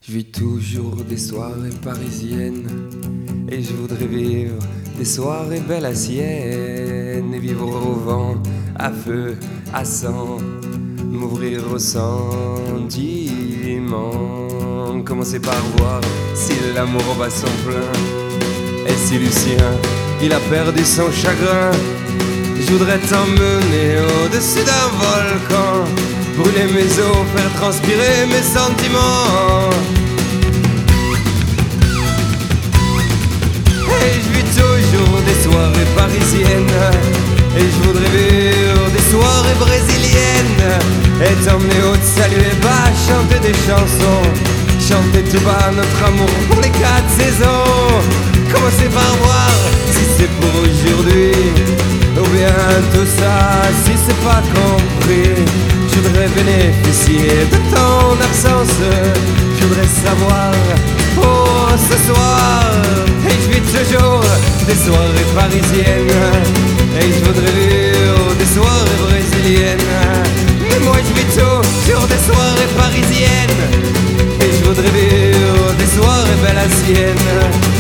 Je vis toujours des soirées parisiennes et je voudrais vivre des soirées belles à Sienne et vivre au vent, à feu, à sang, m'ouvrir au sentiment. Commencer par voir si l'amour bat son plein et si Lucien, il a perdu son chagrin. Je voudrais t'emmener au-dessus d'un volcan, brûler mes os, faire transpirer mes sentiments. Et je vis toujours des soirées parisiennes et je voudrais vivre des soirées brésiliennes et t'emmener au saluer bas, chanter des chansons, chanter tout bas notre amour pour les 4 saisons. Commencer par voir si c'est pour aujourd'hui ou bien tout ça si c'est pas compris. Je voudrais bénéficier de ton absence, je voudrais savoir pour ce soir. Et je vis toujours des soirées parisiennes et je voudrais vivre des soirées brésiliennes. Mais moi je vis toujours des soirées parisiennes et je voudrais vivre des soirées belles à Sienne.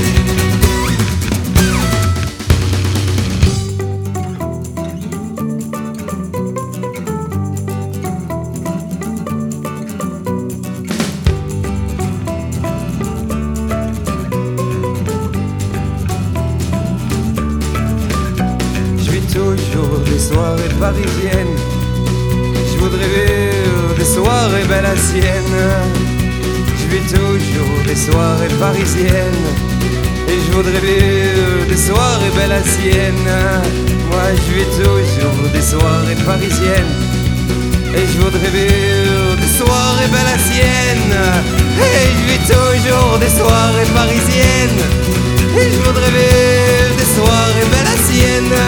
Toujours des soirées parisiennes, je voudrais vivre des soirées belles à Sienne. Je vis toujours des soirées parisiennes et je voudrais vivre des soirées belles à Sienne. Moi je vis toujours des soirées parisiennes et je voudrais vivre des soirées belles à Sienne. Et je vis toujours des soirées parisiennes et je voudrais vivre des soirées belles à Sienne.